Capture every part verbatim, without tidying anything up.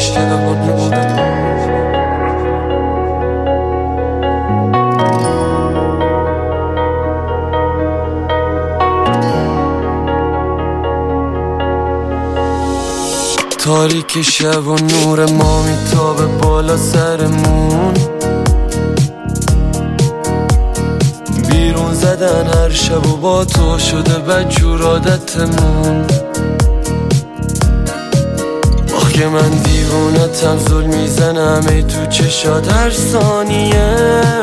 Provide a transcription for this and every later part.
اشتباه نمونه. تاریک شب و نور ما میتابه بالا سرمون، بیرون زدن هر شب و با تو شده بدجور عادتمون. آخ که من دیوونتم، زل میزنم ای تو چشات هر ثانیه.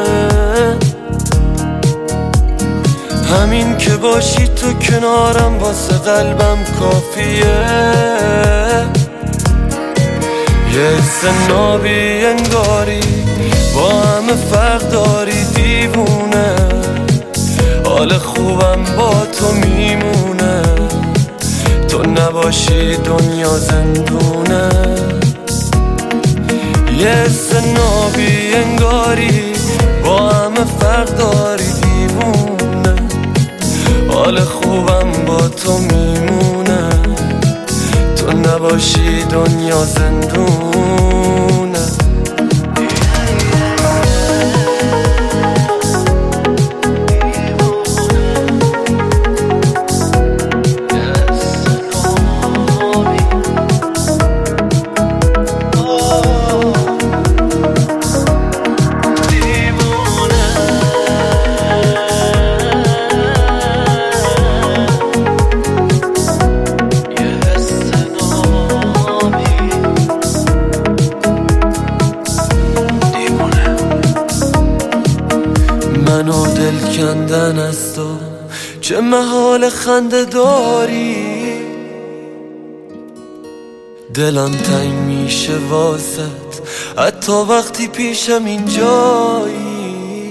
همین که باشی تو کنارم واسه قلبم کافیه. یه حس نابی انگاری با همه فرق داری دیوونه، حال خوبم با تو میمونه، تو نباشی دنیا زندونه. یه حس نابی انگاری با همه فرق داری دیوونه، حال خوبم با تو میمونه، تو نباشی دنیا زندونه. منو دل کندن از تو چه محال خنده داری، دلم تنگ میشه واسط حتی وقتی پیشم اینجایی.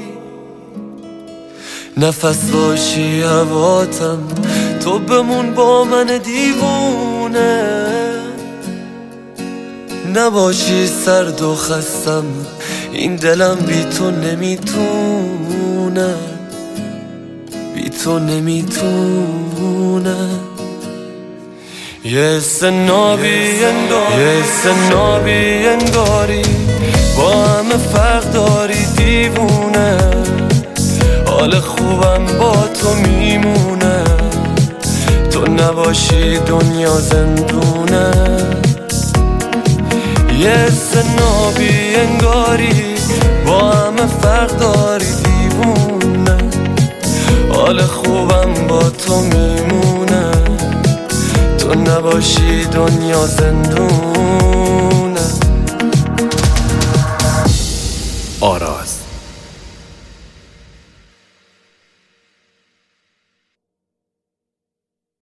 نفس باشی هواتم، تو بمون با من دیوونه، نباشی سرد و خستم، این دلم بی تو نمیتونه، بی تو نمیتونه. یه حس نابی انگاری، یه حس نابی انگاری با همه فرق داری دیوونه، حال خوبم با تو میمونه، تو نباشی دنیا زندونه. یه حس نابی انگاری با همه فرق داری دیوونه، حال خوبم با تو میمونه، تو نباشی دنیا زندون.